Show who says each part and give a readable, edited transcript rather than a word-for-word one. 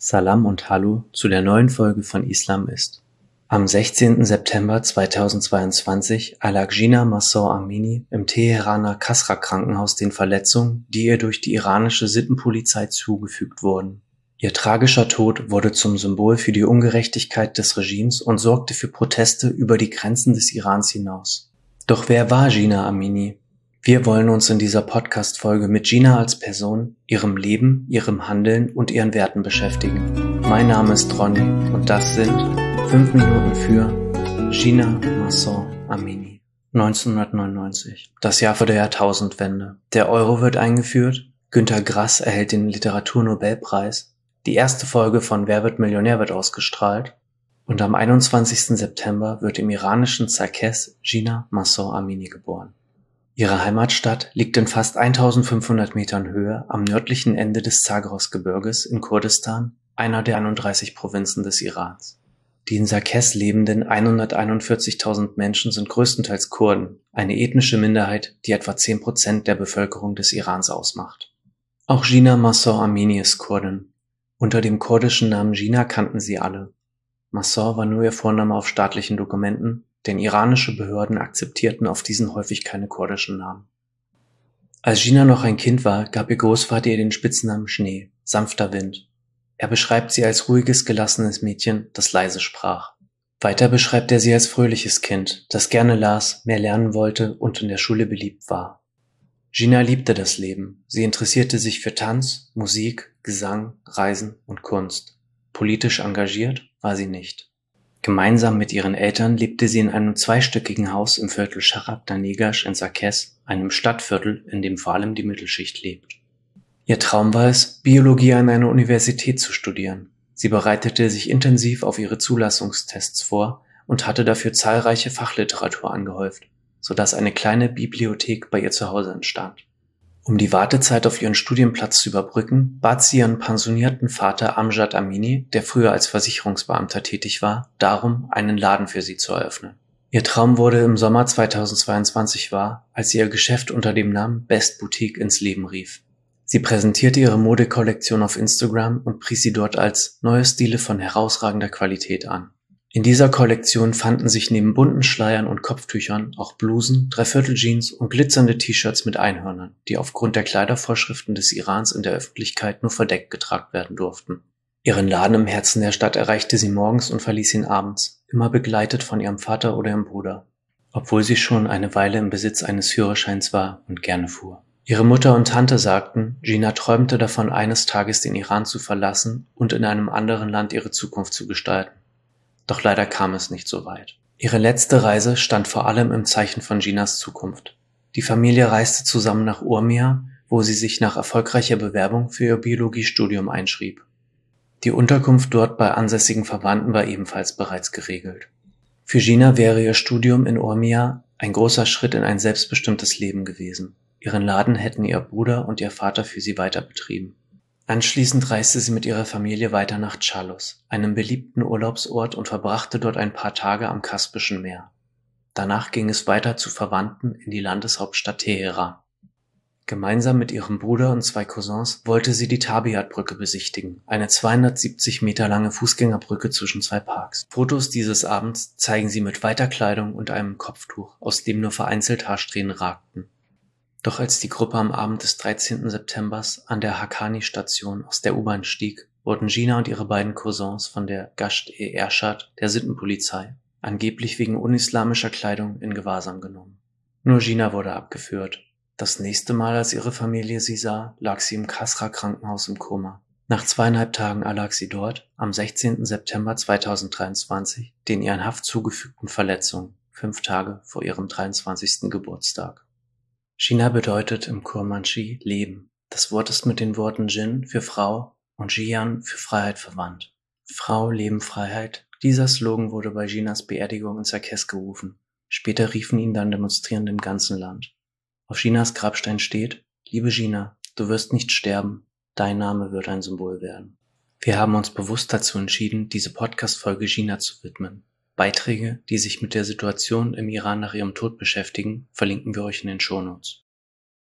Speaker 1: Salam und Hallo zu der neuen Folge von Islam ist. Am 16. September 2022 erlag Jina Mahsa Amini im Teheraner Kasra-Krankenhaus den Verletzungen, die ihr durch die iranische Sittenpolizei zugefügt wurden. Ihr tragischer Tod wurde zum Symbol für die Ungerechtigkeit des Regimes und sorgte für Proteste über die Grenzen des Irans hinaus. Doch wer war Jina Amini? Wir wollen uns in dieser Podcast-Folge mit Jina als Person, ihrem Leben, ihrem Handeln und ihren Werten beschäftigen. Mein Name ist Ronny und das sind 5 Minuten für Jina Mahsa Amini. 1999, das Jahr vor der Jahrtausendwende. Der Euro wird eingeführt, Günter Grass erhält den Literaturnobelpreis, die erste Folge von Wer wird Millionär wird ausgestrahlt und am 21. September wird im iranischen Sarkes Jina Mahsa Amini geboren. Ihre Heimatstadt liegt in fast 1500 Metern Höhe am nördlichen Ende des Zagros-Gebirges in Kurdistan, einer der 31 Provinzen des Irans. Die in Sarkes lebenden 141.000 Menschen sind größtenteils Kurden, eine ethnische Minderheit, die etwa 10% der Bevölkerung des Irans ausmacht. Auch Jina Mahsa Amini ist Kurdin. Unter dem kurdischen Namen Jina kannten sie alle. Mahsa war nur ihr Vorname auf staatlichen Dokumenten, denn iranische Behörden akzeptierten auf diesen häufig keine kurdischen Namen. Als Jina noch ein Kind war, gab ihr Großvater ihr den Spitznamen Schnee, sanfter Wind. Er beschreibt sie als ruhiges, gelassenes Mädchen, das leise sprach. Weiter beschreibt er sie als fröhliches Kind, das gerne las, mehr lernen wollte und in der Schule beliebt war. Jina liebte das Leben. Sie interessierte sich für Tanz, Musik, Gesang, Reisen und Kunst. Politisch engagiert war sie nicht. Gemeinsam mit ihren Eltern lebte sie in einem zweistöckigen Haus im Viertel Sharab-Danegash in Sarkes, einem Stadtviertel, in dem vor allem die Mittelschicht lebt. Ihr Traum war es, Biologie an einer Universität zu studieren. Sie bereitete sich intensiv auf ihre Zulassungstests vor und hatte dafür zahlreiche Fachliteratur angehäuft, sodass eine kleine Bibliothek bei ihr zu Hause entstand. Um die Wartezeit auf ihren Studienplatz zu überbrücken, bat sie ihren pensionierten Vater Amjad Amini, der früher als Versicherungsbeamter tätig war, darum, einen Laden für sie zu eröffnen. Ihr Traum wurde im Sommer 2022 wahr, als sie ihr Geschäft unter dem Namen Best Boutique ins Leben rief. Sie präsentierte ihre Modekollektion auf Instagram und pries sie dort als neue Stile von herausragender Qualität an. In dieser Kollektion fanden sich neben bunten Schleiern und Kopftüchern auch Blusen, Dreiviertel-Jeans und glitzernde T-Shirts mit Einhörnern, die aufgrund der Kleidervorschriften des Irans in der Öffentlichkeit nur verdeckt getragen werden durften. Ihren Laden im Herzen der Stadt erreichte sie morgens und verließ ihn abends, immer begleitet von ihrem Vater oder ihrem Bruder, obwohl sie schon eine Weile im Besitz eines Führerscheins war und gerne fuhr. Ihre Mutter und Tante sagten, Jina träumte davon, eines Tages den Iran zu verlassen und in einem anderen Land ihre Zukunft zu gestalten. Doch leider kam es nicht so weit. Ihre letzte Reise stand vor allem im Zeichen von Jinas Zukunft. Die Familie reiste zusammen nach Urmia, wo sie sich nach erfolgreicher Bewerbung für ihr Biologiestudium einschrieb. Die Unterkunft dort bei ansässigen Verwandten war ebenfalls bereits geregelt. Für Jina wäre ihr Studium in Urmia ein großer Schritt in ein selbstbestimmtes Leben gewesen. Ihren Laden hätten ihr Bruder und ihr Vater für sie weiter betrieben. Anschließend reiste sie mit ihrer Familie weiter nach Chalos, einem beliebten Urlaubsort, und verbrachte dort ein paar Tage am Kaspischen Meer. Danach ging es weiter zu Verwandten in die Landeshauptstadt Teheran. Gemeinsam mit ihrem Bruder und 2 Cousins wollte sie die Tabiat-Brücke besichtigen, eine 270 Meter lange Fußgängerbrücke zwischen 2 Parks. Fotos dieses Abends zeigen sie mit weiter Kleidung und einem Kopftuch, aus dem nur vereinzelt Haarsträhnen ragten. Doch als die Gruppe am Abend des 13. September an der Haqqani-Station aus der U-Bahn stieg, wurden Jina und ihre beiden Cousins von der Gasht-e-Ershad, der Sittenpolizei, angeblich wegen unislamischer Kleidung in Gewahrsam genommen. Nur Jina wurde abgeführt. Das nächste Mal, als ihre Familie sie sah, lag sie im Kasra-Krankenhaus im Koma. Nach 2,5 Tagen erlag sie dort, am 16. September 2023, den ihr in Haft zugefügten Verletzungen, 5 Tage vor ihrem 23. Geburtstag. Jina bedeutet im Kurmandschi Leben. Das Wort ist mit den Worten Jin für Frau und Jiyan für Freiheit verwandt. Frau, Leben, Freiheit. Dieser Slogan wurde bei Jinas Beerdigung in Sarkes gerufen. Später riefen ihn dann Demonstrierende im ganzen Land. Auf Jinas Grabstein steht: Liebe Jina, du wirst nicht sterben. Dein Name wird ein Symbol werden. Wir haben uns bewusst dazu entschieden, diese Podcast-Folge Jina zu widmen. Beiträge, die sich mit der Situation im Iran nach ihrem Tod beschäftigen, verlinken wir euch in den Shownotes.